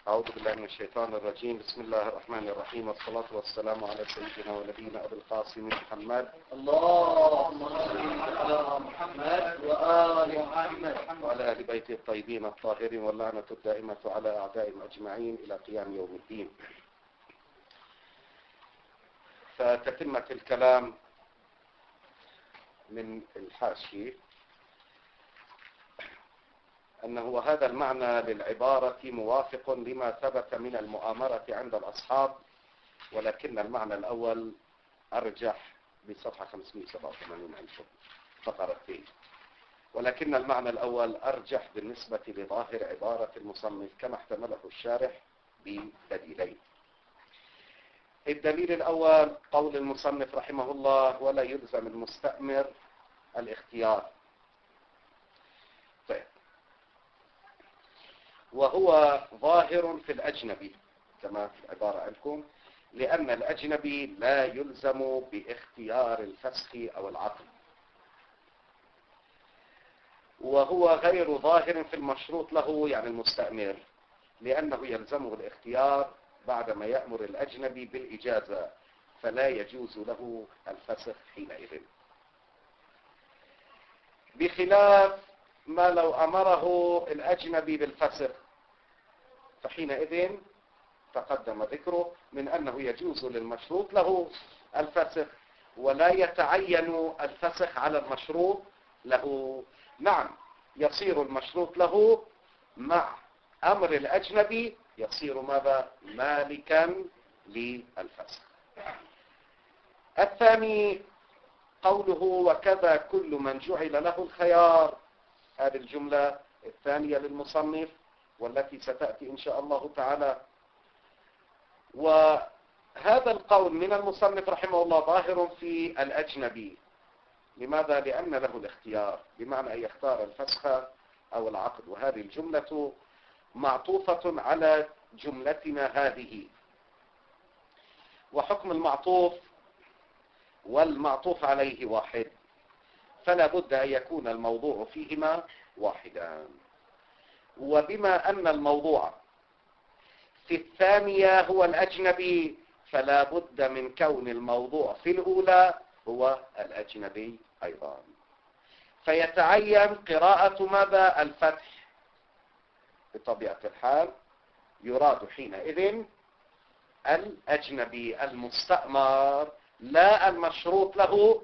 أعوذ بالله من الشيطان الرجيم. بسم الله الرحمن الرحيم، والصلاة والسلام على سيدنا ونبينا أبي القاسم محمد. اللهم صل على محمد وآل محمد وعلى أهل بيته الطيبين الطاهرين، واللعنة الدائمة على أعدائهم أجمعين إلى قيام يوم الدين. فتتمة الكلام من الحاشية أنه وهذا المعنى للعبارة موافق لما ثبت من المؤامرة عند الأصحاب، ولكن المعنى الأول أرجح بصفحة 587 عندكم فقرتين، ولكن المعنى الأول أرجح بالنسبة لظاهر عبارة المصنف كما احتمله الشارح بدليلين. الدليل الأول قول المصنف رحمه الله: ولا يلزم المستأمر الاختيار. طيب، وهو ظاهر في الأجنبي كما في العبارة عندكم، لأن الأجنبي لا يلزم باختيار الفسخ أو العقد، وهو غير ظاهر في المشروط له يعني المستأمر، لأنه يلزمه الاختيار بعدما يأمر الأجنبي بالإجازة، فلا يجوز له الفسخ حينئذ، بخلاف ما لو أمره الأجنبي بالفسخ، فحينئذ تقدم ذكره من أنه يجوز للمشروط له الفسخ، ولا يتعين الفسخ على المشروط له. نعم، يصير المشروط له مع أمر الأجنبي يصير ماذا؟ مالكا للفسخ. الثاني قوله: وكذا كل من جعل له الخيار. هذه الجملة الثانية للمصنف والتي ستأتي إن شاء الله تعالى. وهذا القول من المصنف رحمه الله ظاهر في الأجنبي. لماذا؟ لأن له الاختيار، بمعنى أن يختار الفسخ أو العقد، وهذه الجملة معطوفة على جملتنا هذه، وحكم المعطوف والمعطوف عليه واحد، فلا بد أن يكون الموضوع فيهما واحدا. وبما أن الموضوع في الثانية هو الأجنبي، فلا بد من كون الموضوع في الأولى هو الأجنبي أيضا، فيتعين قراءة ماذا؟ الفتح. بطبيعة الحال يراد حينئذ الأجنبي المستأمر لا المشروط له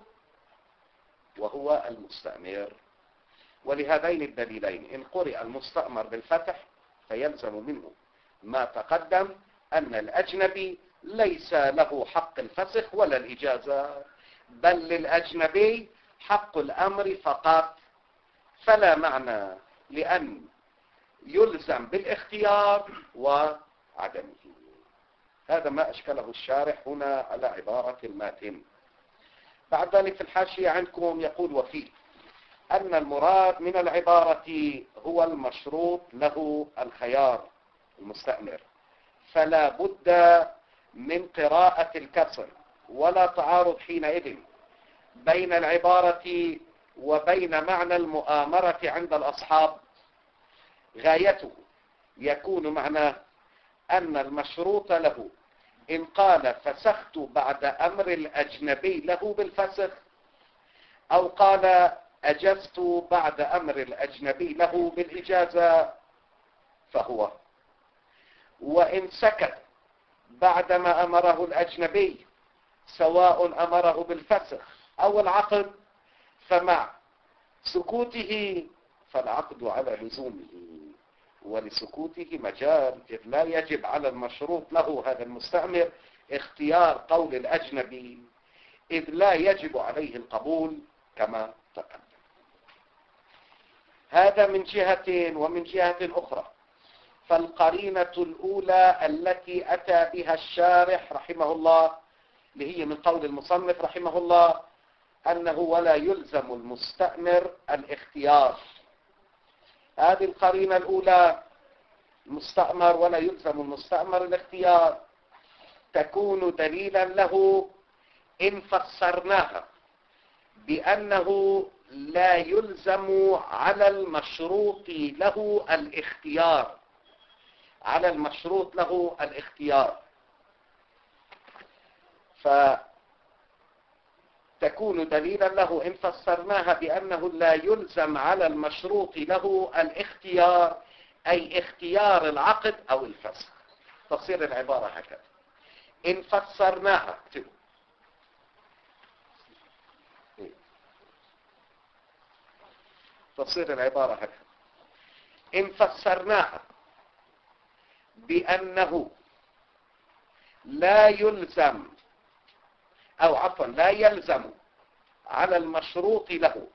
وهو المستأمر. ولهذين الدليلين إن قرئ المستأمر بالفتح فيلزم منه ما تقدم أن الأجنبي ليس له حق الفسخ ولا الإجازة، بل للأجنبي حق الأمر فقط، فلا معنى لأن يلزم بالاختيار وعدمه. هذا ما أشكله الشارح هنا على عبارة الماتن. بعد ذلك في الحاشية عندكم يقول: وفيه أن المراد من العبارة هو المشروط له الخيار المستأمر، فلا بد من قراءة الكسر، ولا تعارض حينئذ بين العبارة وبين معنى المؤامرة عند الأصحاب. غايته يكون معناه أن المشروط له إن قال فسخت بعد أمر الأجنبي له بالفسخ، أو قال أجزت بعد أمر الأجنبي له بالإجازة فهو، وإن سكت بعدما أمره الأجنبي سواء أمره بالفسخ أو العقد، فمع سكوته فالعقد على لزومه، ولسكوته مجال، إذ لا يجب على المشروط له هذا المستأمر اختيار قول الأجنبي، إذ لا يجب عليه القبول كما تقدم. هذا من جهة. ومن جهة أخرى فالقرينة الأولى التي أتى بها الشارح رحمه الله، اللي هي من قول المصنف رحمه الله أنه ولا يلزم المستأمر الاختيار. هذه القرينة الأولى، المستأمر ولا يلزم المستأمر الاختيار، تكون دليلا له إن فسرناها بأنه لا يلزم على المشروط له الاختيار على المشروط له الاختيار، فتكون دليلا له إن فسرناها بأنه لا يلزم على المشروط له الاختيار، أي اختيار العقد أو الفسخ. تفسير العبارة هكذا: إن فسرناها، تفسير العبارة هكذا: إن فسرناها بأنه لا يلزم، أو عفوا لا يلزم على المشروط له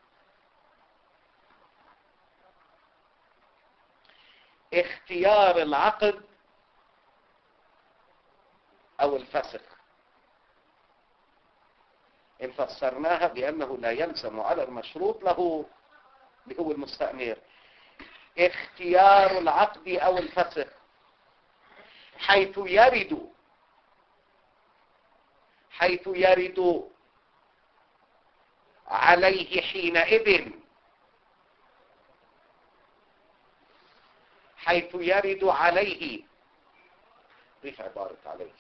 اختيار العقد أو الفسخ. إن فسرناها بأنه لا يلزم على المشروط له اللي هو المستأمر اختيار العقد أو الفسخ، حيث يرد عليه حينئذ، حيث يرد عليه، ضيف عبارة عليه،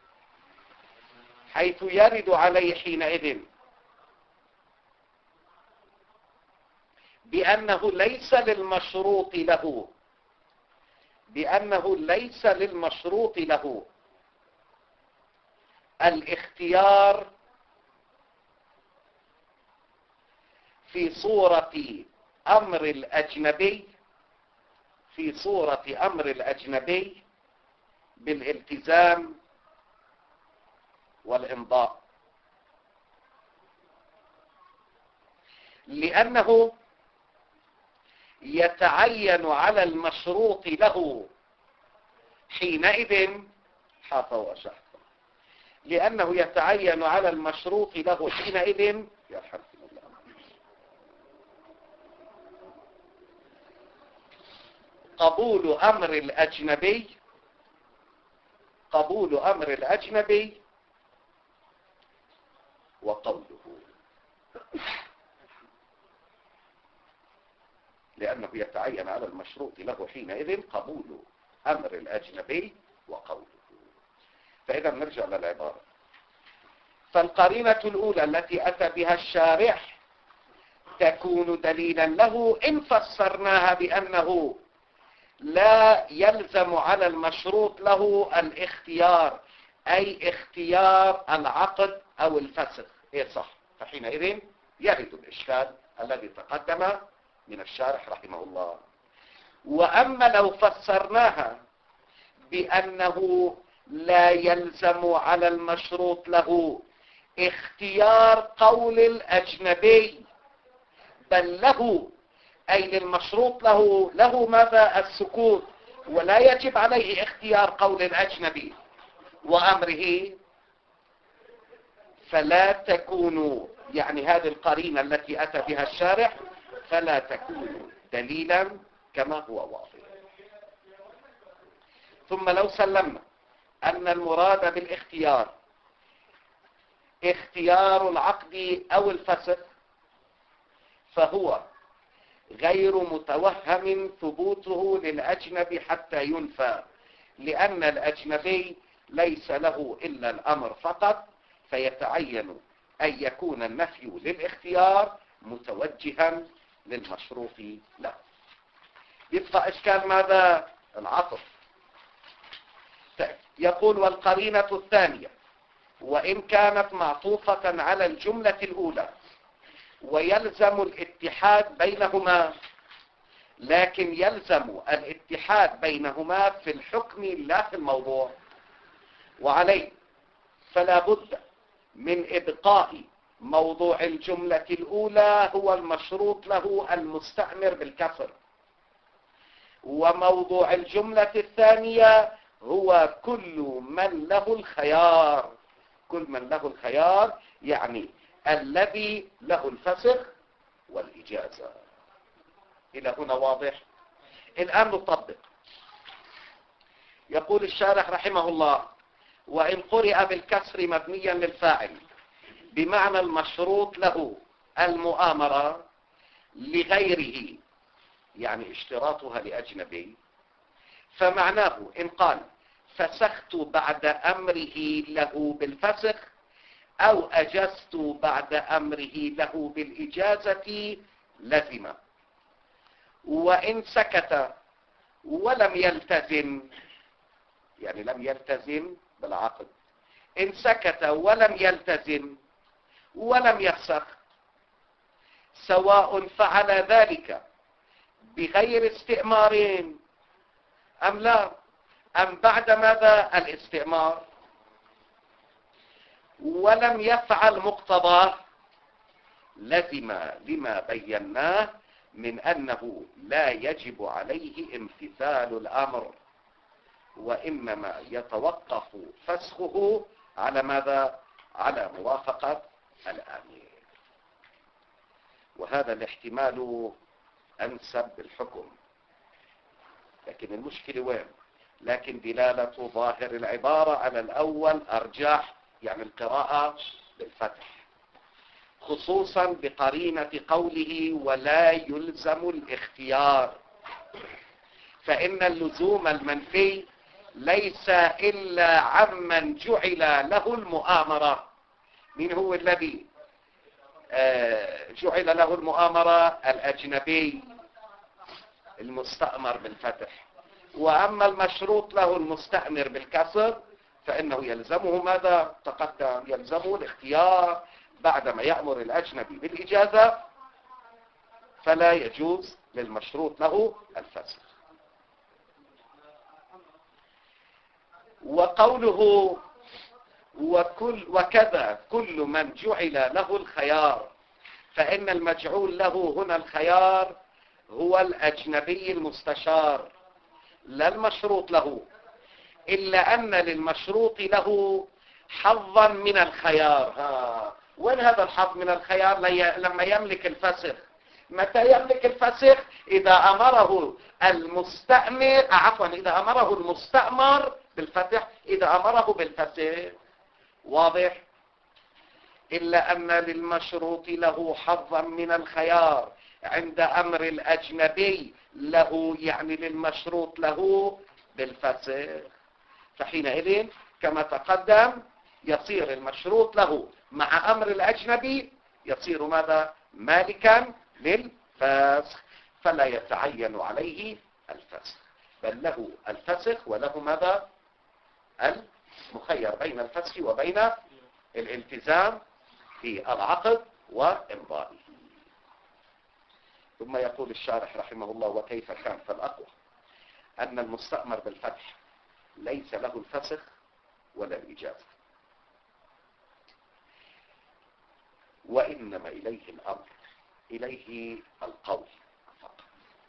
حيث يرد عليه حينئذ بأنه ليس للمشروط له، بأنه ليس للمشروط له الاختيار في صورة أمر الأجنبي، في صورة أمر الأجنبي بالالتزام والإمضاء، لأنه يتعين على المشروط له حينئذ حافظ وشحفظ، لأنه يتعين على المشروط له حينئذ يرحمكم الله قبول أمر الأجنبي، قبول أمر الأجنبي وقوله، لأنه يتعين على المشروط له حينئذ قبول أمر الأجنبي وقوله. فإذا نرجع للعبارة. فالقرينة الأولى التي أتى بها الشارح تكون دليلا له إن فسرناها بأنه لا يلزم على المشروط له الاختيار، أي اختيار العقد أو الفسخ. إيه صح؟ فحينئذ يرد الإشكال الذي تقدم من الشارح رحمه الله. وأما لو فسرناها بأنه لا يلزم على المشروط له اختيار قول الأجنبي، بل له، أي للمشروط له ماذا؟ السكوت، ولا يجب عليه اختيار قول الأجنبي وأمره، فلا تكون، يعني هذه القرينة التي أتى بها الشارح فلا تكون دليلا كما هو واضح. ثم لو سلمنا أن المراد بالاختيار اختيار العقد أو الفسخ، فهو غير متوهم ثبوته للأجنبي حتى ينفى، لأن الأجنبي ليس له إلا الأمر فقط، فيتعين أن يكون النفي للاختيار متوجها للمشروط له. يبقى إشكال ماذا؟ العطف. يقول: والقرينة الثانية وإن كانت معطوفة على الجملة الأولى ويلزم الاتحاد بينهما، لكن يلزم الاتحاد بينهما في الحكم لا في الموضوع، وعليه فلا بد من إبقاء موضوع الجملة الأولى هو المشروط له المستأمر بالكسر، وموضوع الجملة الثانية هو كل من له الخيار، كل من له الخيار يعني الذي له الفسخ والإجازة. إلى هنا واضح؟ الآن نطبق. يقول الشارح رحمه الله: وإن قرئ بالكسر مبنيا للفاعل بمعنى المشروط له المؤامرة لغيره، يعني اشتراطها لأجنبي، فمعناه إن قال فسخت بعد أمره له بالفسخ أو أجزت بعد أمره له بالإجازة لزم. وإن سكت ولم يلتزم، يعني لم يلتزم بالعقد، إن سكت ولم يلتزم ولم يفسخ، سواء فعل ذلك بغير استئمار أم لا، أم بعد ماذا الاستئمار، ولم يفعل مقتضاه، لزم لما بيناه من أنه لا يجب عليه امتثال الأمر، وإنما يتوقف فسخه على ماذا؟ على موافقة الآمر. وهذا الاحتمال أنسب بالحكم، لكن المشكلة وين؟ لكن دلالة ظاهر العبارة على الأول أرجح، يعني القراءة بالفتح، خصوصا بقرينة قوله ولا يلزم الاختيار، فإن اللزوم المنفي ليس إلا عمن جعل له المؤامرة. من هو الذي جعل له المؤامرة؟ الأجنبي المستأمر بالفتح. وأما المشروط له المستأمر بالكسر فإنه يلزمه ماذا؟ تقدم يلزمه الاختيار بعدما يأمر الأجنبي بالإجازة، فلا يجوز للمشروط له الفسخ. وقوله وكذا كل من جعل له الخيار، فإن المجعول له هنا الخيار هو الأجنبي المستشار لا المشروط له، إلا أن للمشروط له حظا من الخيار. وين هذا الحظ من الخيار؟ لما يملك الفسخ. متى يملك الفسخ؟ إذا أمره المستأمر، إذا أمره المستأمر بالفتح، إذا أمره بالفسخ. واضح؟ إلا أن للمشروط له حظا من الخيار عند أمر الأجنبي له، يعني للمشروط له بالفسخ، فحينئذ كما تقدم يصير المشروط له مع أمر الأجنبي يصير ماذا؟ مالكا للفسخ، فلا يتعين عليه الفسخ، بل له الفسخ وله ماذا؟ المخير بين الفسخ وبين الالتزام في العقد وإمضائه. ثم يقول الشارح رحمه الله وكيف كان؟ فالأقوى أن المستأمر بالفتح ليس له الفسخ ولا الإجازة، وإنما إليه الأمر، إليه القول فقط،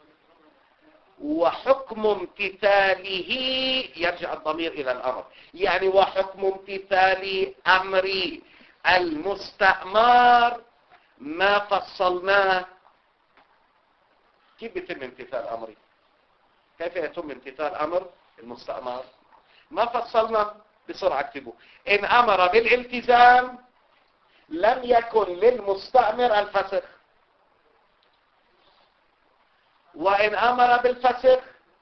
وحكم امتثاله يرجع الضمير إلى الأمر، يعني وحكم امتثال أمر المستأمر ما فصلناه. كيف يتم امتثال أمري؟ كيف يتم امتثال أمر المستأمر؟ ما فصلنا، بسرعة اكتبوا. إن أمر بالالتزام لم يكن للمستأمر الفسخ، وإن أمر بالفسخ،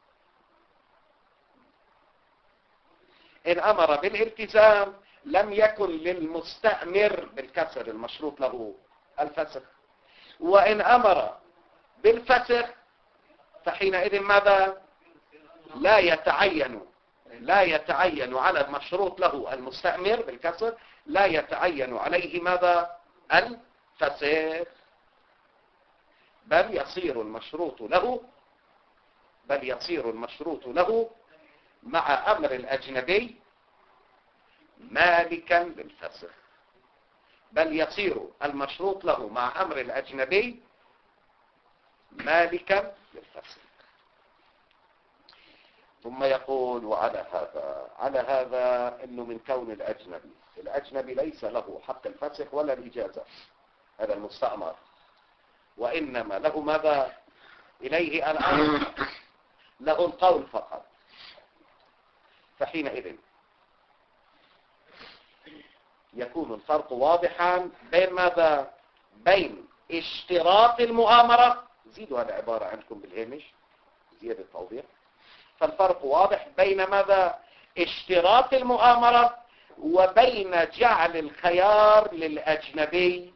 إن أمر بالالتزام لم يكن للمستأمر بالكسر المشروط له الفسخ، وإن أمر بالفسخ فحينئذ ماذا؟ لا يتعين على المشروط له المستأمر بالكسر، لا يتعين عليه ماذا؟ الفسخ، بل يصير المشروط له مع أمر الأجنبي مالكا للفسخ، بل يصير المشروط له مع أمر الأجنبي مالكا للفسخ. ثم يقول وعلى هذا انه من كون الأجنبي ليس له حق الفسخ ولا الإجازة، هذا المستأمر، وإنما له ماذا؟ إليه الأمر، له القول فقط. فحينئذ يكون الفرق واضحا بين ماذا؟ بين اشتراط المؤامرة، زيدوا هذه العبارة عندكم بالهامش زيادة توضيح، فالفرق واضح بين ماذا؟ اشتراط المؤامرة وبين جعل الخيار للأجنبي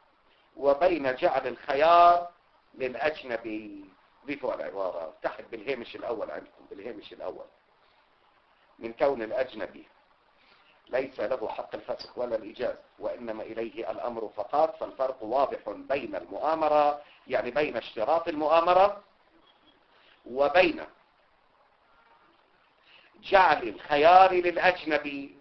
ضيفوا العبارة تحت بالهامش الأول عندكم، بالهامش الأول: من كون الأجنبي ليس له حق الفسخ ولا الإجازة وإنما إليه الأمر فقط، فالفرق واضح بين المؤامرة، يعني بين اشتراط المؤامرة وبين جعل الخيار للأجنبي.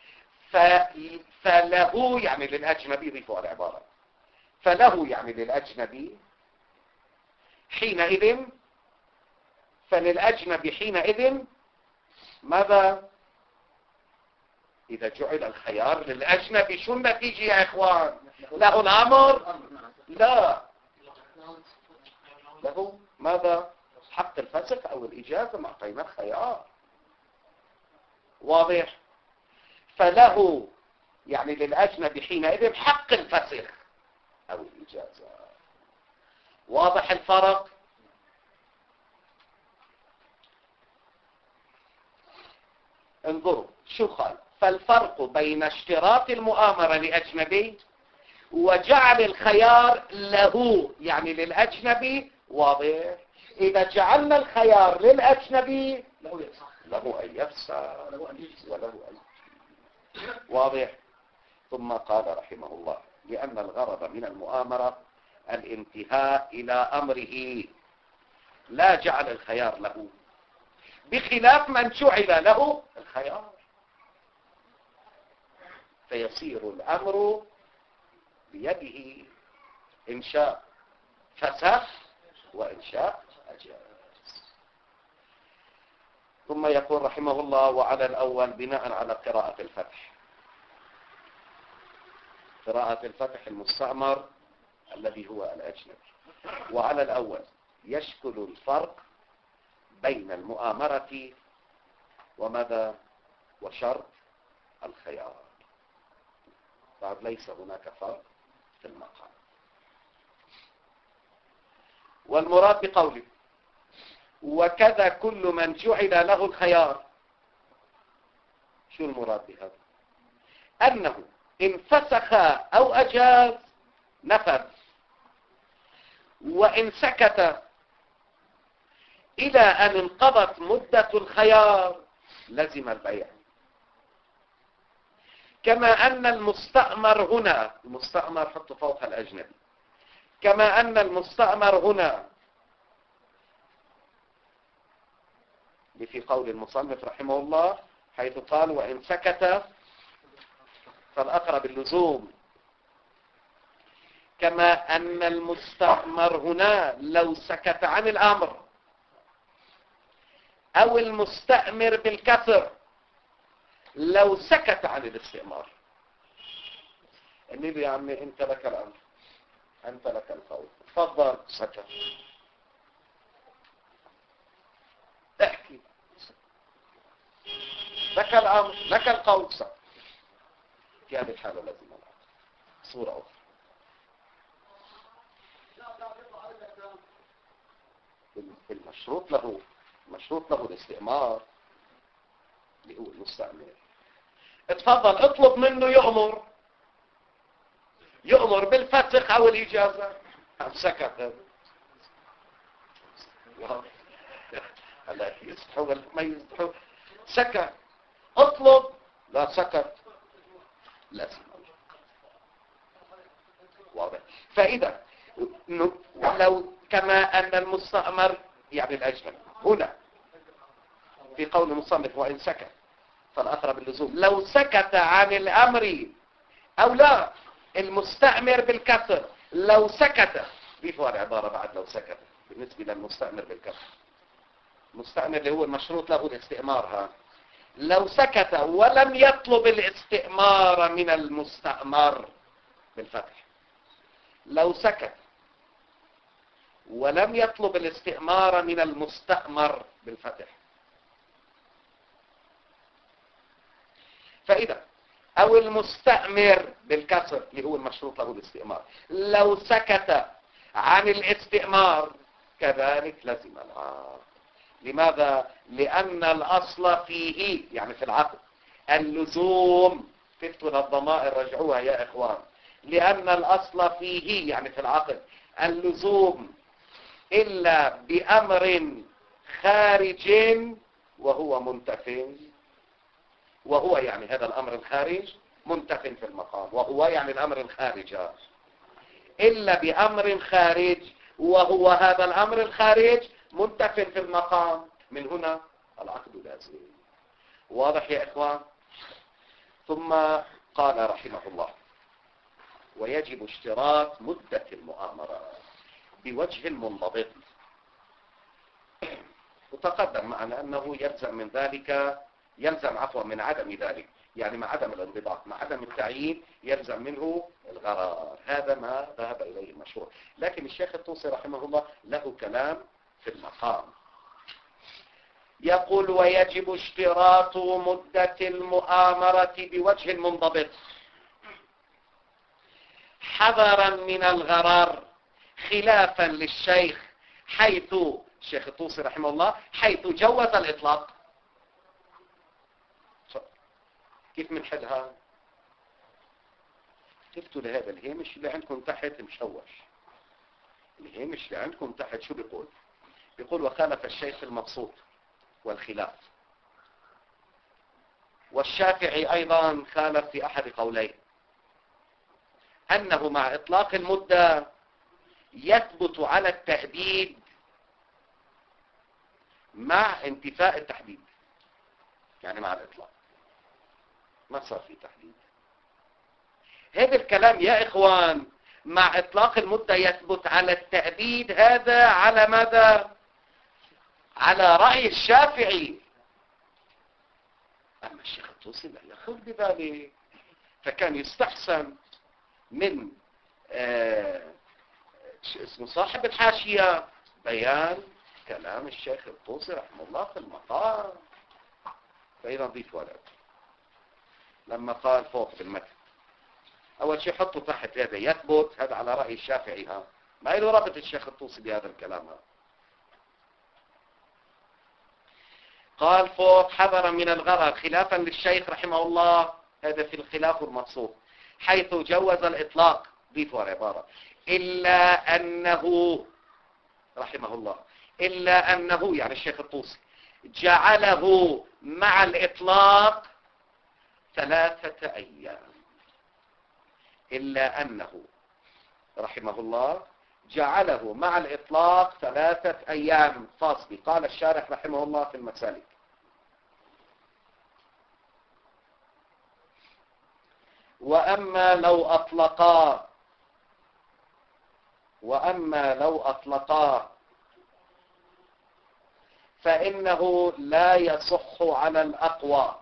فله يعني للأجنبي، ضيفوا العبارة، فله يعني للأجنبي حينئذ، فللأجنبي حينئذ ماذا؟ إذا جعل الخيار للأجنبي شو النتيجة يا إخوان؟ له الأمر؟ لا، له ماذا؟ حق الفسخ أو الإجازة، ما أعطينا الخيار. واضح؟ فله يعني للأجنبي حينئذ حق الفسخ أو الإجازة. واضح الفرق؟ انظروا شو قال: فالفرق بين اشتراط المؤامرة لأجنبي وجعل الخيار له يعني للأجنبي واضح. إذا جعلنا الخيار للأجنبي له أن يفسخ وله أن واضح. ثم قال رحمه الله: لأن الغرض من المؤامرة الانتهاء إلى أمره لا جعل الخيار له، بخلاف من جعل له الخيار فيصير الأمر بيده، إن شاء فسخ وإن شاء أجاز. ثم يقول رحمه الله: وعلى الأول بناء على قراءة الفتح، قراءة الفتح المستعمر الذي هو الأجنبي. وعلى الأول يشكل الفرق بين المؤامرة وماذا؟ وشرط الخيار. بعد ليس هناك فرق في المقام. والمراد بقوله: وكذا كل من جعل له الخيار، شو المراد بهذا؟ أنه إن فسخ أو أجاز نفذ، وإن سكت إلى أن انقضت مدة الخيار لزم البيع. كما أن المستأمر هنا، المستأمر حطوا فوق الأجنبي، كما أن المستأمر هنا في قول المصنف رحمه الله حيث قال: وإن سكت فالأقرب اللزوم. كما أن المستأمر هنا لو سكت عن الأمر أو المستأمر بالكسر لو سكت عن الاستئمار، النبي يا عمي انت لك الأمر، انت لك القول، تفضل، سكت، احكي، لك الأمر لك القول، سكت. في هذه الحالة لازم الأمر. صورة أخرى: المشروط له الاستئمار اللي هو المستأمر. اتفضل، اطلب منه يؤمر بالفسخ او الإجازة، سكت. هلا يستحوا ولا ما يستحوا؟ سكت. اطلب، لا سكت، لازم. واضح. فإذا لو كما أن المستأمر يعني الأجنبي هنا في قول المصنف: وإن سكت فالأقرب اللزوم، لو سكت عن الأمر أو لا، المستأمر بالكسر لو سكت، ضيفوا العبارة بعد لو سكت بالنسبة للمستأمر بالكسر، المستأمر اللي هو المشروط له الاستئمار، ها لو سكت ولم يطلب الاستئمار من المستأمر بالفتح، لو سكت ولم يطلب الاستئمار من المستأمر بالفتح، فإذا أو المستأمر بالكسر اللي هو المشروط له الاستئمار لو سكت عن الاستئمار كذلك لزم العقد. لماذا؟ لأن الأصل فيه يعني في العقد اللزوم. تفتوا للضمائر رجعوها يا إخوان. لأن الأصل فيه يعني في العقد اللزوم إلا بأمر خارج وهو منتف. وهو يعني هذا الأمر الخارج منتف في المقام، وهو يعني الأمر الخارج. إلا بأمر خارج وهو هذا الأمر الخارج منتف في المقام. من هنا العقد لازم. واضح يا إخوان؟ ثم قال رحمه الله: ويجب اشتراط مدة المؤامرة بوجه منضبط. وتقدم معنا أنه يلزم من ذلك، من عدم ذلك، يعني مع عدم الانضباط، مع عدم التعيين يلزم منه الغرار. هذا ما ذهب إليه المشروع. لكن الشيخ الطوسي رحمه الله له كلام في المقام. يقول: ويجب اشتراط مدة المؤامرة بوجه منضبط حذرا من الغرر، خلافا للشيخ حيث الشيخ الطوسي رحمه الله حيث جوز الإطلاق. كيف منحلها؟ شفتوا لهذا الهامش اللي عندكم تحت مشوش. الهامش اللي عندكم تحت شو بيقول؟ بيقول: وخالف الشيخ المبسوط والخلاف. والشافعي أيضا خالف في أحد قولين، أنه مع إطلاق المدة يثبت على التهديد مع انتفاء التحديد. يعني مع الإطلاق ما صار في تحديد. هذا الكلام يا إخوان مع إطلاق المدة يثبت على التأبيد. هذا على ماذا؟ على رأي الشافعي. أما الشيخ الطوسي لا يأخذ بذلك، فكان يستحسن من اسمه صاحب الحاشية بيان كلام الشيخ الطوسي رحمه الله في المقام. فإذا ضيف ولد لما قال فوق في المتن أول شيء حطوا تحت هذا يثبت، هذا على رأي الشافعي. ما له رابط الشيخ الطوسي بهذا الكلام. قال فوق: حذرا من الغرر خلافا للشيخ رحمه الله. هذا في الخلاف المقصود حيث جوز الإطلاق. ضيفوا العبارة: إلا أنه رحمه الله، إلا أنه يعني الشيخ الطوسي جعله مع الإطلاق 3 أيام. إلا أنه رحمه الله جعله مع الإطلاق 3 أيام فاصل. قال الشارح رحمه الله في المسالك: وأما لو أطلقا فإنه لا يصح على الأقوى،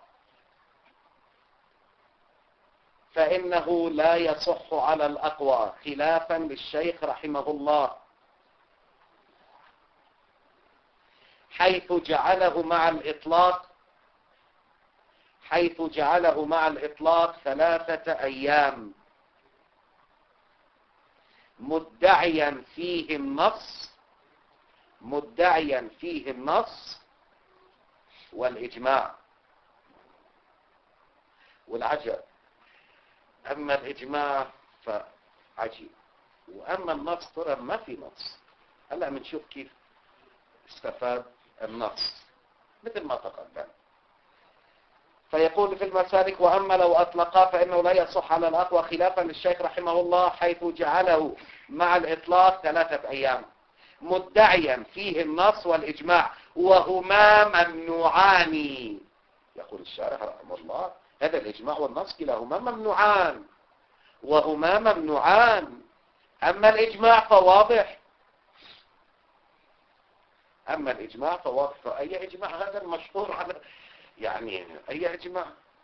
خلافا للشيخ رحمه الله حيث جعله مع الإطلاق 3 أيام مدعيا فيه النص والإجماع. والعجب أما الإجماع فعجيب، وأما النص ترى ما في نص. هلا بنشوف كيف استفاد النص مثل ما تقدم. فيقول في المسالك: وأما لو أطلقا فإنه لا يصح على الأقوى، خلافا للشيخ رحمه الله حيث جعله مع الإطلاق 3 أيام مدعيا فيه النص والإجماع وهما ممنوعان. يقول الشارح رحمه الله: هذا الإجماع والنص كلاهما ممنوعان، وهما ممنوعان. أما الإجماع فواضح، فأي إجماع هذا المشهور على يعني أي إجماع؟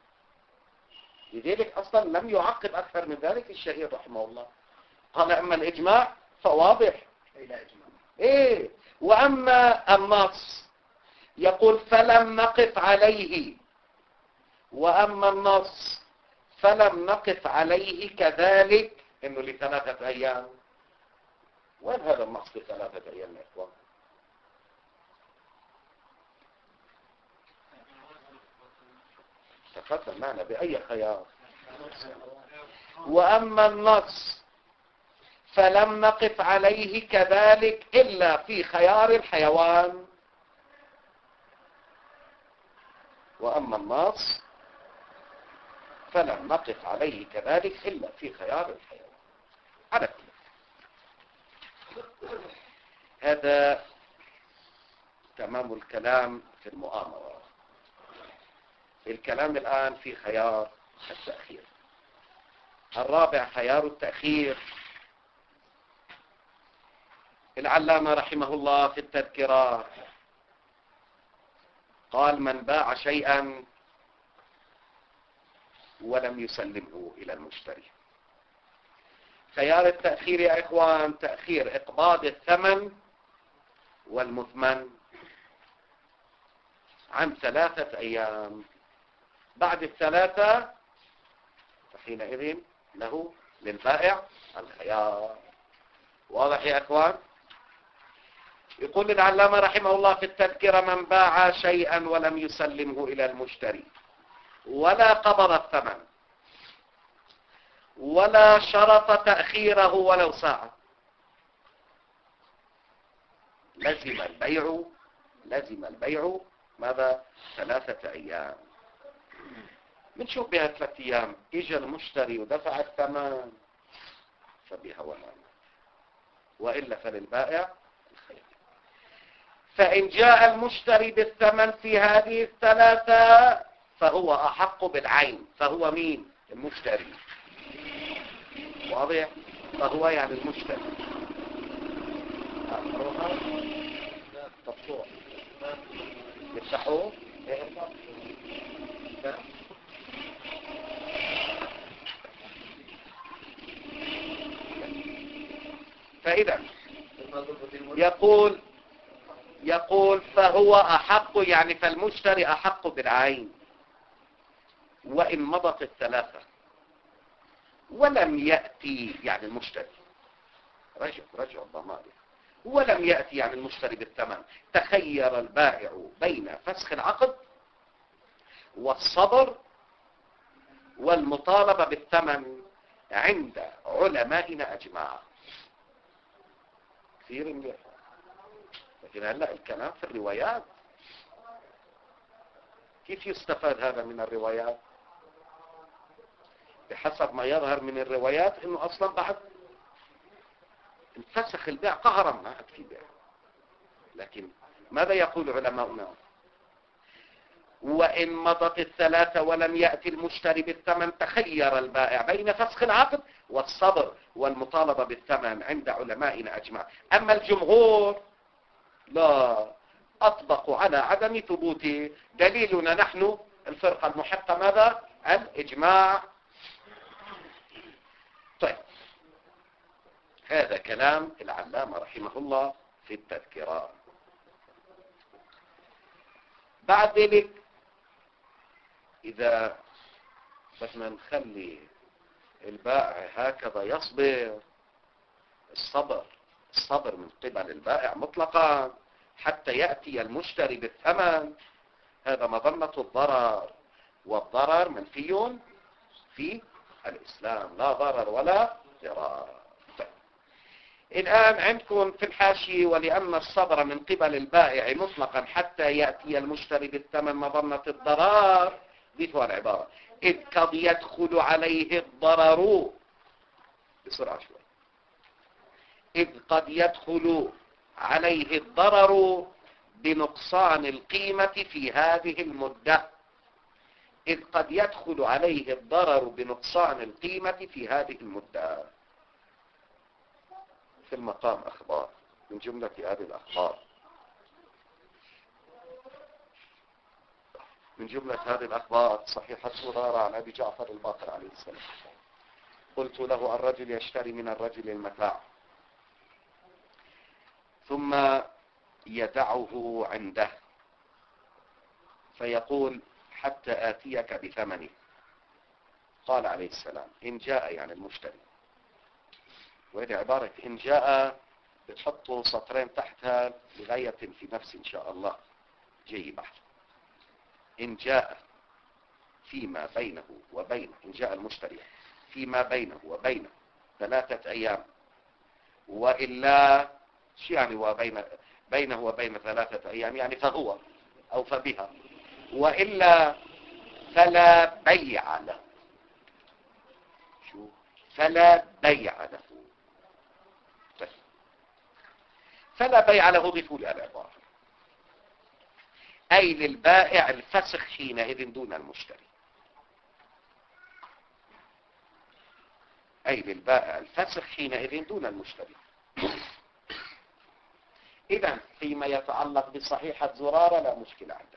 لذلك أصلا لم يعقب أكثر من ذلك الشهير رحمه الله. قال: أما الإجماع فواضح. إيه؟ وأما النص يقول: فلم نقف عليه. وأما النص فلم نقف عليه كذلك، إنه ل3 أيام. وين هذا النص ل3 أيام يا إخوان؟ تفضل معنا بأي خيار. وأما النص فلم نقف عليه كذلك إلا في خيار الحيوان. وأما النص فلم نقف عليه كذلك إلا في خيار الحيوان. على كل هذا تمام الكلام في المؤامرة. الكلام الآن في خيار التأخير. الرابع خيار التأخير. العلامة رحمه الله في التذكرة قال: من باع شيئا ولم يسلمه إلى المشتري. خيار التأخير يا إخوان تأخير إقباض الثمن والمثمن عن 3 أيام. بعد الثلاثة فحينئذ له للبائع الخيار. واضح يا إخوان؟ يقول العلامة رحمه الله في التذكرة: من باع شيئا ولم يسلمه إلى المشتري ولا قبض الثمن ولا شرط تأخيره ولو ساعة، لزم البيع ماذا؟ 3 أيام. بنشوف بها 3 أيام إجا المشتري ودفع الثمن فبها ونعم، وإلا فللبائع الخيار. فإن جاء المشتري بالثمن في هذه 3 فهو أحق بالعين. فهو مين؟ المشتري. واضح؟ فهو يعني المشتري. تفتحوه يفتحوه فإذا يقول فهو أحق، يعني فالمشتري أحق بالعين. وإن مضت 3 ولم يأتي، يعني المشتري رجع الضمان، ولم يأتي يعني المشتري بالثمن، تخير البائع بين فسخ العقد والصبر والمطالبة بالثمن عند علمائنا أجماع. كثير منيح. لكن هلأ الكلام في الروايات. كيف يستفاد هذا من الروايات؟ بحسب ما يظهر من الروايات انه اصلا بعد انفسخ البيع قهرا ما عاد في بيع. لكن ماذا يقول علماؤنا؟ وإن مضت 3 ولم يأتي المشتري بالثمن تخير البائع بين فسخ العقد والصبر والمطالبة بالثمن عند علمائنا أجمع. أما الجمهور لا، أطبقوا على عدم ثبوته. دليلنا نحن الفرقة المحقة ماذا؟ الإجماع. طيب، هذا كلام العلامة رحمه الله في التذكرة. بعد ذلك إذا بدنا نخلي البائع هكذا يصبر، الصبر من قبل البائع مطلقا حتى يأتي المشتري بالثمن، هذا مظنة الضرر، والضرر منفي في الإسلام، لا ضرر ولا ضرار. الآن عندكم في الحاشية: ولأن الصبر من قبل البائع مطلقا حتى يأتي المشتري بالثمن مظنة الضرر، ضيفوا العبارة: إذ قد يدخل عليه الضرر، بسرعة شوي، إذ قد يدخل عليه الضرر بنقصان القيمة في هذه المدة. إذ قد يدخل عليه الضرر بنقصان القيمة في هذه المدة. في المقام أخبار من جملة هذه الأخبار، من جملة هذه الأخبار صحيحة مرارة عن أبي جعفر الباقر عليه السلام: قلت له: الرجل يشتري من الرجل المتاع ثم يدعه عنده فيقول: حتى آتيك بثمنه. قال عليه السلام: إن جاء، يعني المشتري. وهذه عبارة إن جاء بتحطوا سطرين تحتها لغاية في نفس إن شاء الله جاي بحث. إن جاء فيما بينه وبين إن جاء المشتري فيما بينه وبين 3 أيام، وإلا شو يعني بينه وبين 3 أيام؟ يعني فهو أو فبها، وإلا فلا بيع له. شو فلا بيع له؟ بس فلا بيع له ضيفوا لي العبارة، أي للبائع الفسخ حينئذ دون المشتري. أي للبائع الفسخ حينئذ دون المشتري. إذن فيما يتعلق بصحيحة زرارة لا مشكلة عندنا.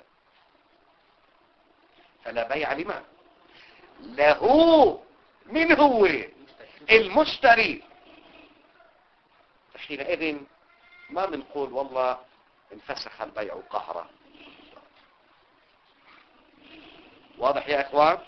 فلا بيع لمن؟ له. من هو؟ المشتري. حينئذ ما بنقول والله انفسخ البيع قهرا. واضح يا اخوان؟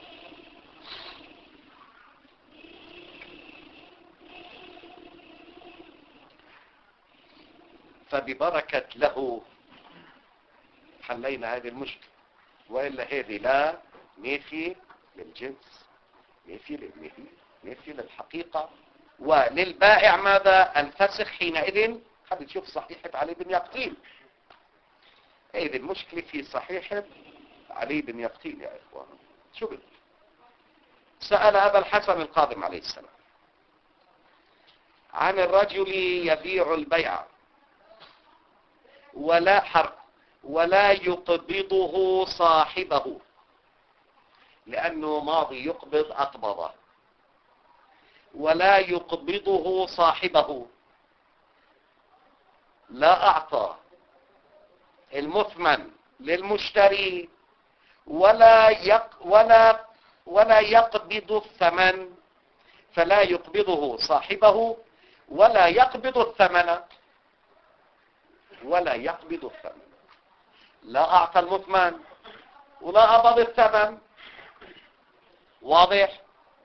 فببركة له حلينا هذه المشكلة، وإلا هذه لا نفي للجنس، نفي للحقيقة. وللبائع ماذا؟ الفسخ حينئذ. خلي نشوف صحيحة علي بن يقطين. هذه المشكلة في صحيحة علي بن يقطين يا إخوان. شو بيقول؟ سأل أبا الحسن القاضم عليه السلام عن الرجل يبيع البيع ولا حرق ولا يقبضه صاحبه، لأنه ماضي يقبض أقبضه، ولا يقبضه صاحبه، لا أعطى المثمن للمشتري ولا يقبض الثمن، فلا يقبضه صاحبه ولا يقبض الثمن، ولا يقبض الثمن. لا أعطى المثمن ولا أقبض الثمن. واضح؟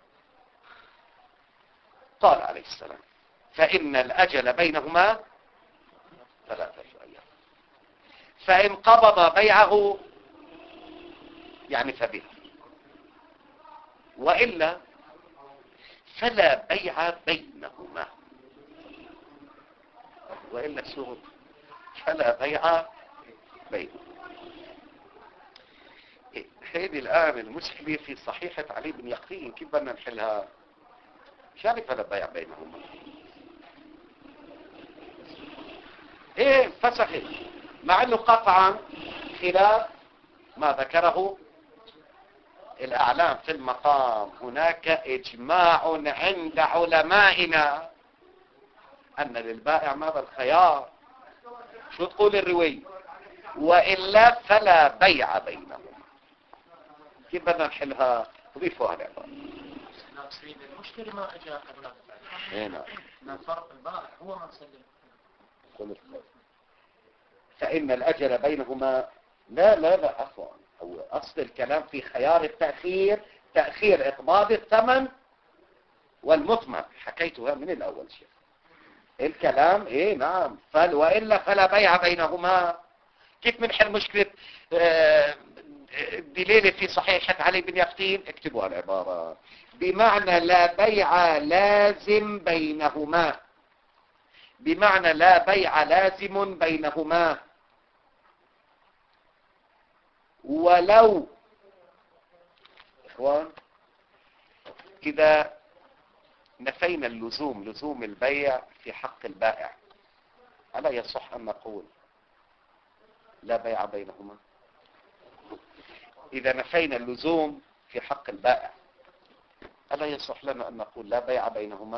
قال عليه السلام فإن الأجل بينهما 3 أيام، فإن قبض بيعه يعني فبه، وإلا فلا بيع بينهما. وإلا سوء فلا بيع بينهما. هذه الآن المشكلة في صحيحة علي بن يقطين، كيف بدنا نحلها؟ شو فلا بيع بينهما؟ ايه فسخت، مع انه قطعا خلاف ما ذكره الأعلام في المقام. هناك إجماع عند علمائنا أن للبائع ماذا؟ الخيار. شو تقول الرواية؟ وإلا فلا بيع بينهما. كيف بدنا نحلها؟ ضيفوها العبارة. لا سيد المشتري ما أجا قبل هنا من فرق البائع هو من سلم. فإن الأجل بينهما لا عفوا، هو أصل الكلام في خيار التأخير، تأخير إقباض الثمن والمثمن. حكيتها من الأول شيء الكلام. إيه نعم. وإلا فلا بيع بينهما. كيف منحل مشكلة الدليل في صحيحة علي بن يقطين؟ اكتبوا العبارة بمعنى لا بيع لازم بينهما، بمعنى لا بيع لازم بينهما. ولو إخوان إذا نفينا اللزوم، لزوم البيع في حق البائع، ألا يصح أن نقول لا بيع بينهما؟ إذا نفينا اللزوم في حق البائع ألا يصح لنا أن نقول لا بيع بينهما؟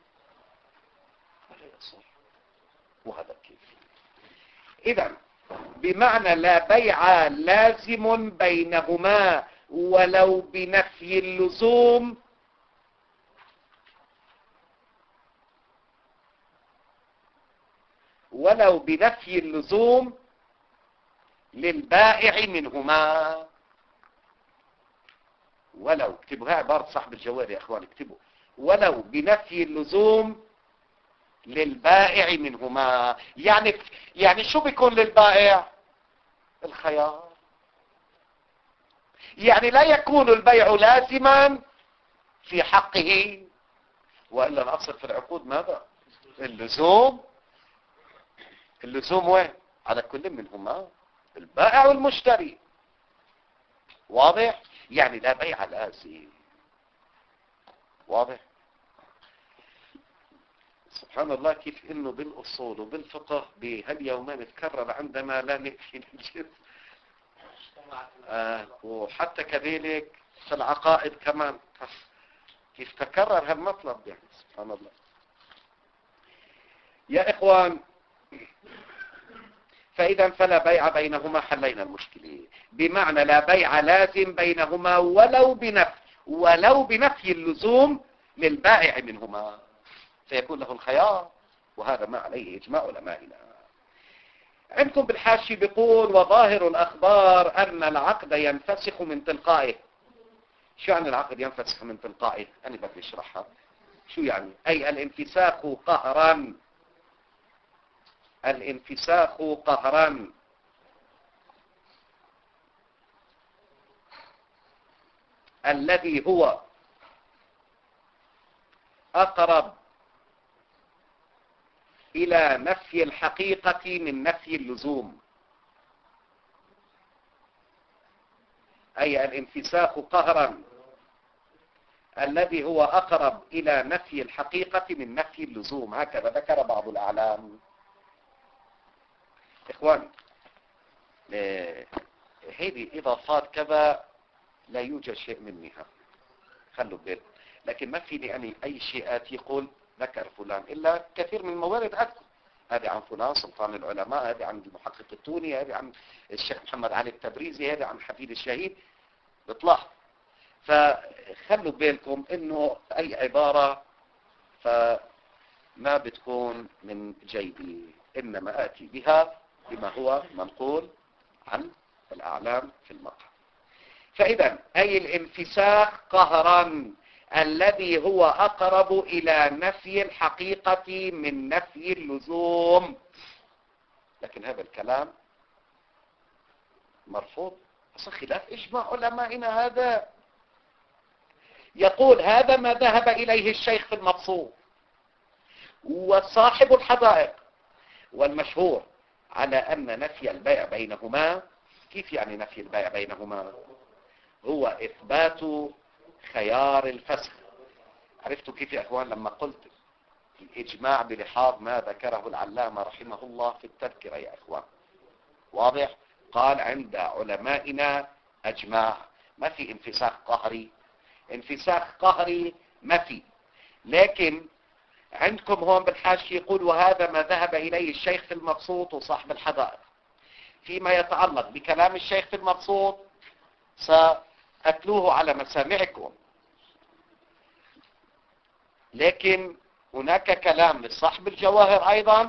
ألا يصح. وهذا كيف؟ إذن بمعنى لا بيع لازم بينهما ولو بنفي اللزوم، ولو بنفي اللزوم للبائع منهما. ولو، اكتبوها عبارة صاحب الجواب يا اخوان، اكتبوا ولو بنفي اللزوم للبائع منهما. يعني شو بيكون للبائع؟ الخيار. يعني لا يكون البيع لازما في حقه، وإلا الأصل في العقود ماذا؟ اللزوم وين؟ على كل منهما، البائع والمشتري. واضح؟ يعني لا بيع لازم. واضح؟ سبحان الله كيف انه بالاصول وبالفقه بهاليومين تكرر عندما لا نكفي الجنس. وحتى كذلك في العقائد كمان كيف تكرر هالمطلب، يعني سبحان الله. يا اخوان، فاذا فلا بيع بينهما، حلينا المشكلة، بمعنى لا بيع لازم بينهما ولو بنفي اللزوم للبائع منهما، سيكون له الخيار، وهذا ما عليه إجماع علمائنا. عندكم بالحاشي بيقول وظاهر الأخبار أن العقد ينفسخ من تلقائه. شو يعني العقد ينفسخ من تلقائه؟ أنا بدي أشرحها. شو يعني؟ أي الانفساخ قهرا. الانفساخ قهرا الذي هو أقرب إلى نفي الحقيقة من نفي اللزوم. أي الانفساخ قهرا الذي هو أقرب إلى نفي الحقيقة من نفي اللزوم، هكذا ذكر بعض الأعلام. إخوان، هذه إضافات كذا لا يوجد شيء منها، خلوا بالكم. لكن ما فيني أني أي شيء آتي يقول ذكر فلان، إلا كثير من الموارد أذكر هذه عن فلان سلطان العلماء، هذه عن المحقق التوني، هذه عن الشيخ محمد علي التبريزي، هذه عن حفيد الشهيد، بطلع. فخلوا بالكم إنه أي عبارة فما بتكون من جيبي، إنما آتي بها بما هو منقول عن الأعلام في المقام. فإذا أي الانفساخ قهرا الذي هو أقرب إلى نفي الحقيقة من نفي اللزوم. لكن هذا الكلام مرفوض، خلاف إجماع علمائنا. هذا يقول هذا ما ذهب إليه الشيخ في المبسوط وصاحب الحدائق، والمشهور على أن نفي البيع بينهما. كيف يعني نفي البيع بينهما؟ هو إثبات خيار الفسخ. عرفتوا كيف يا أخوان لما قلت الإجماع بلحاظ ما ذكره العلامة رحمه الله في التذكرة يا أخوان؟ واضح؟ قال عند علمائنا أجماع، ما في انفساخ قهري. انفساخ قهري ما في، لكن عندكم هون بالحاشية يقول وهذا ما ذهب إليه الشيخ في المبسوط وصاحب الحدائق. فيما يتعلق بكلام الشيخ في المبسوط سأتلوه على مسامعكم، لكن هناك كلام لصاحب الجواهر أيضا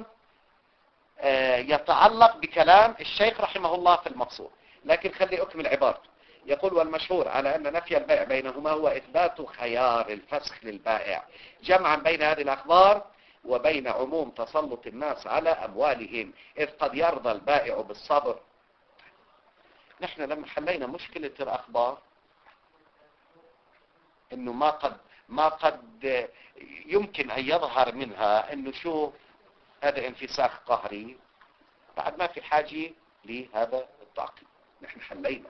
يتعلق بكلام الشيخ رحمه الله في المبسوط. لكن خلي أكمل عبارته. يقول والمشهور على أن نفي البيع بينهما هو إثبات خيار الفسخ للبائع، جمعا بين هذه الأخبار وبين عموم تسلط الناس على أموالهم، إذ قد يرضى البائع بالصبر. نحن لما حلينا مشكلة الأخبار إنه ما قد يمكن أن يظهر منها إنه شو هذا انفساخ قهري، بعد ما في حاجة لهذا التعقيد. نحن حلينا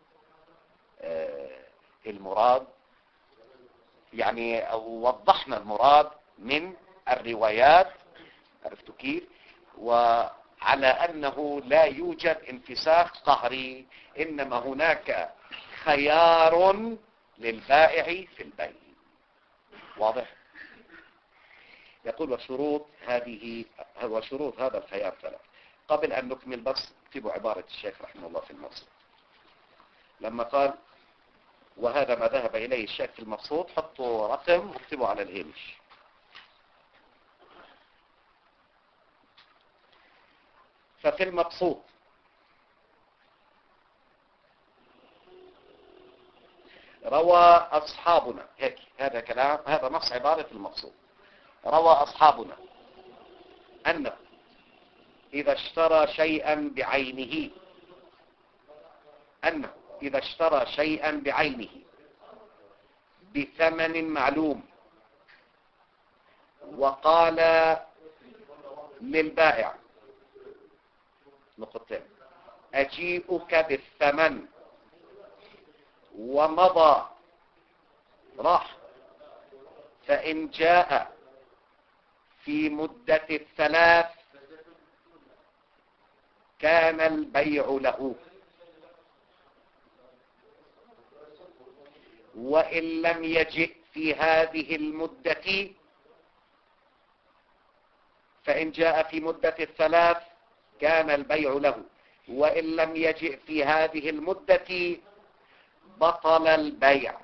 المراد، يعني أو وضحنا المراد من الروايات، عرفتوا كيف؟ وعلى أنه لا يوجد انفساخ قهري، إنما هناك خيار للبائع في البيع. واضح؟ يقول وشروط هذا الخيار ثلاث. قبل أن نكمل بس اكتبوا عبارة الشيخ رحمه الله في المبسوط لما قال وهذا ما ذهب إليه الشيخ في المبسوط، حطوا رقم واكتبوا على الهامش. ففي المبسوط روى أصحابنا، هيك هذا كلام، هذا نص عبارة المبسوط. روى أصحابنا أنه إذا اشترى شيئا بعينه إذا اشترى شيئا بعينه بثمن معلوم وقال للبائع نقطتين أجيئك بالثمن ومضى راح، فإن جاء في مدة 3 كان البيع له، وإن لم يجئ في هذه المدة، فإن جاء في مدة 3 كان البيع له، وإن لم يجئ في هذه المدة بطل البيع.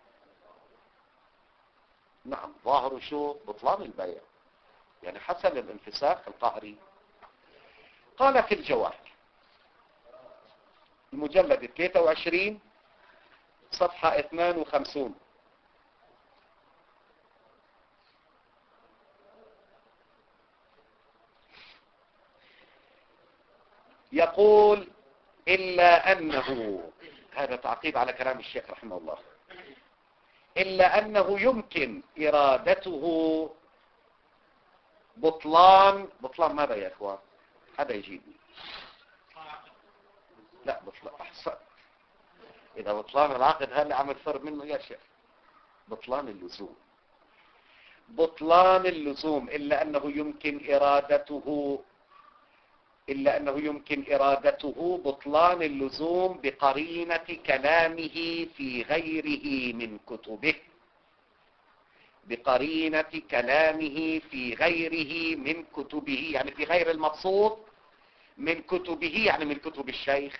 نعم، ظاهر شو بطلان البيع، يعني حصل الانفساخ القهري. قال في الجواهر المجلد 23 صفحة 52 يقول إلا أنه، هذا تعقيب على كلام الشيخ رحمه الله، إلا أنه يمكن إرادته بطلان ماذا يا إخوان؟ هذا يجيبني. لا بطلان، أحسن، إذا بطلان العقد هل عمل فرق منه يا شيخ؟ بطلان اللزوم، بطلان اللزوم. إلا أنه يمكن إرادته بطلان اللزوم بقرينة كلامه في غيره من كتبه، بقرينة كلامه في غيره من كتبه، يعني في غير المقصود من كتبه، يعني من كتب الشيخ،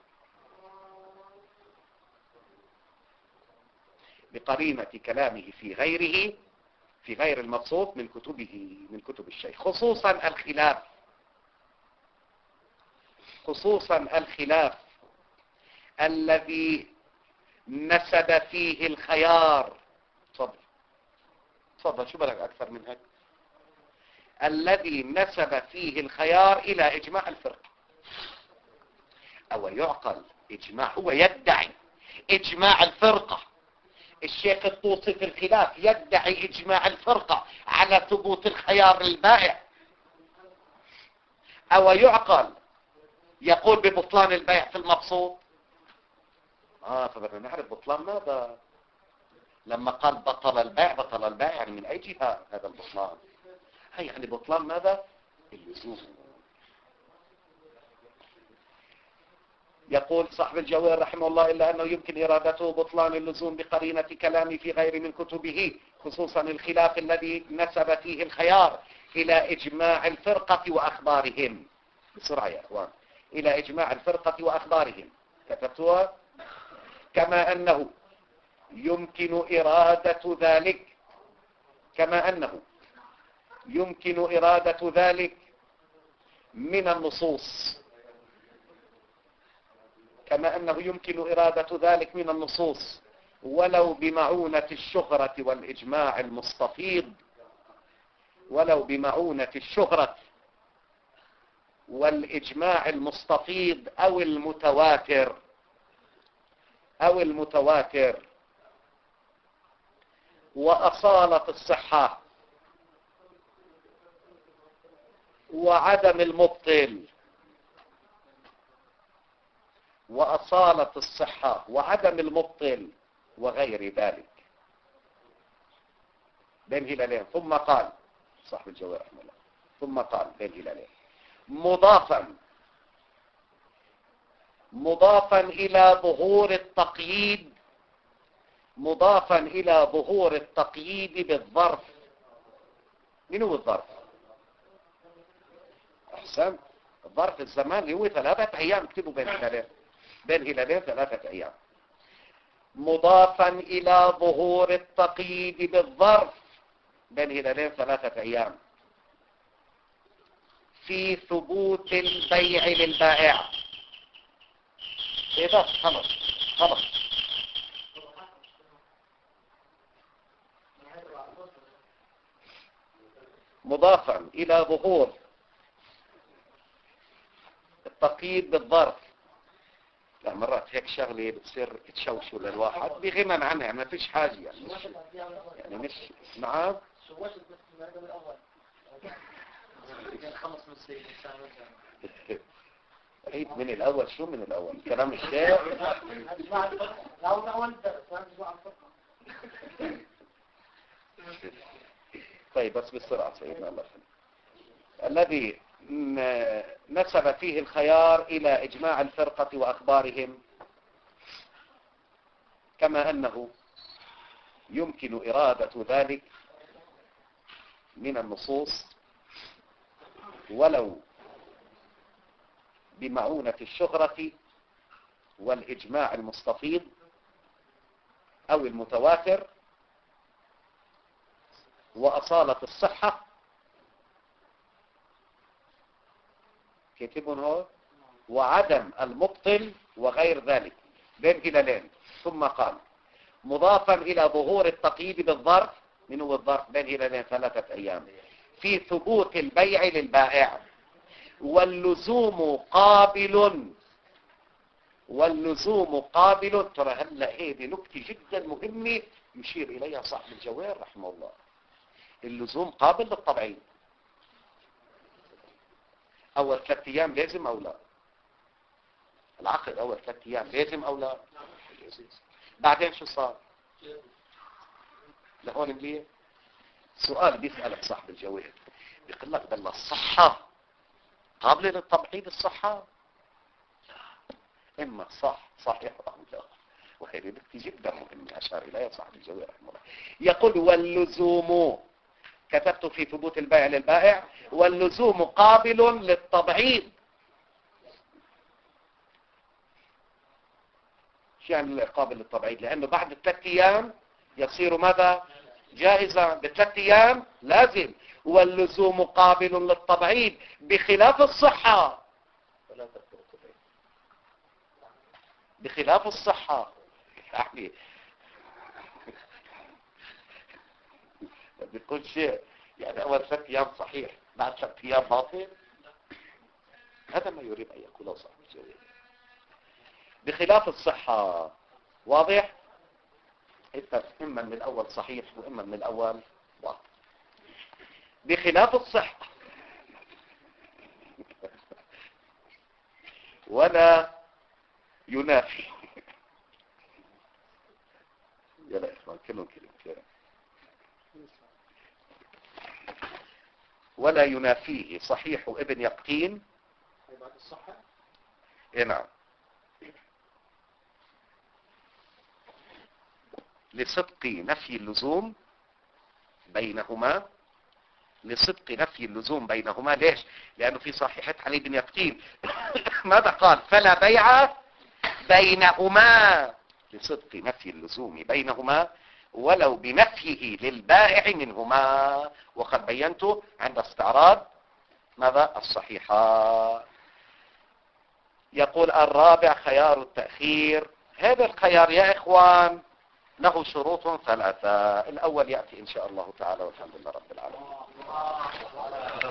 بقرينة كلامه في غيره، في غير المقصود من كتبه، من كتب الشيخ، خصوصا الخلاف الذي نسب فيه الخيار. تفضل شو بدك أكثر من هيك؟ الذي نسب فيه الخيار إلى إجماع الفرقة. أو يعقل إجماع، هو يدعي إجماع الفرقة، الشيخ الطوسي في الخلاف يدعي إجماع الفرقة على ثبوت الخيار للبائع. أو يعقل يقول ببطلان البيع في المقصود. فبدنا نعرف بطلان ماذا. لما قال بطل البيع يعني من أي جهة هذا البطلان؟ هي يعني بطلان ماذا؟ اللزوم. يقول صاحب الجواهر رحمه الله إلا أنه يمكن إرادته بطلان اللزوم بقرينة كلام في غير من كتبه، خصوصا الخلاف الذي نسب فيه الخيار إلى إجماع الفرقة وأخبارهم. بسرعة يا أخوان، إلى إجماع الفرقة وأخبارهم كتبتها. كما أنه يمكن إرادة ذلك من النصوص، ولو بمعونة الشهرة والإجماع المستفيض أو المتواتر، وأصالة الصحة وعدم المبطل وغير ذلك. بين هلالين. ثم قال صاحب الجواهر رحمه الله، ثم قال بين هلالين مضافا إلى ظهور التقييد بالظرف. من هو الظرف؟ أحسن، الظرف الزمان هو 3 أيام. اكتبوا بين هلالين 3 أيام. مضافا إلى ظهور التقييد بالظرف بين هلالين 3 أيام في ثبوت البيع للبائع. إذا خلص مضافا إلى ظهور التقييد بالظرف لا مرات هيك شغلة بتصير تشوشوا للواحد بغنى عنها، يعني ما فيش حاجة يعني مش نعم. سويت بس من الأول خلص من السيد عيد من الأول. شو من الأول؟ كلام الشيخ. طيب بس بسرعة سيدنا الله خير. الذي نسب فيه الخيار إلى إجماع الفرقة وأخبارهم، كما أنه يمكن إرادة ذلك من النصوص ولو بمعونة الشهرة والإجماع المستفيض أو المتواتر وأصالة الصحة. كتبون هو وعدم المبطل وغير ذلك بين هلالين. ثم قال مضافا إلى ظهور التقييد بالظرف. من هو الظرف؟ بين هلالين 3 أيام في ثبوت البيع للبائع. واللزوم قابل. ترى هلا هذه نكتة جدا مهمة يشير إليها صاحب الجوهر رحمه الله. اللزوم قابل للطبعين. أول 3 أيام لازم أو لا؟ العقد أول 3 أيام لازم أو لا؟ بعدين شو صار؟ لهون مليه سؤال بيسألك صاحب الجوهر، بيقول لك بالله الصحة قابلة للتبعيد؟ الصحة إما صحيح أو لا. وهذه نكتة جدا مهمة أشار إليها صاحب الجوهر رحمه الله. يقول واللزوم، كتبت في ثبوت البيع للبائع، واللزوم قابل للتبعيد. شو يعني قابل للتبعيد؟ لأنه بعد 3 أيام يصير ماذا؟ جائزة. ب3 أيام لازم. واللزوم قابل للتبعيد بخلاف الصحة. بخلاف الصحة يعني بكل شيء. يعني أول 3 أيام صحيح، بعد 3 أيام باطل. هذا ما يريد أن يقوله صاحب الجوهر. بخلاف الصحة. واضح؟ إما من الأول صحيح وإما من الأول باطل. بخلاف الصحة ولا ينافي. يلا إخوان كلهم كلمة. ولا ينافيه صحيح ابن يقطين. بعد الصحة. نعم. لصدق نفي اللزوم بينهما. لصدق نفي اللزوم بينهما. ليش؟ لأنه في صحيحة علي بن يقطين ماذا قال؟ فلا بيع بينهما. لصدق نفي اللزوم بينهما ولو بنفيه للبائع منهما. وقد بينت عند استعراض ماذا؟ الصحيحة. يقول الرابع خيار التأخير. هذا الخيار يا إخوان له شروط 3. الأول يأتي إن شاء الله تعالى، والحمد لله رب العالمين.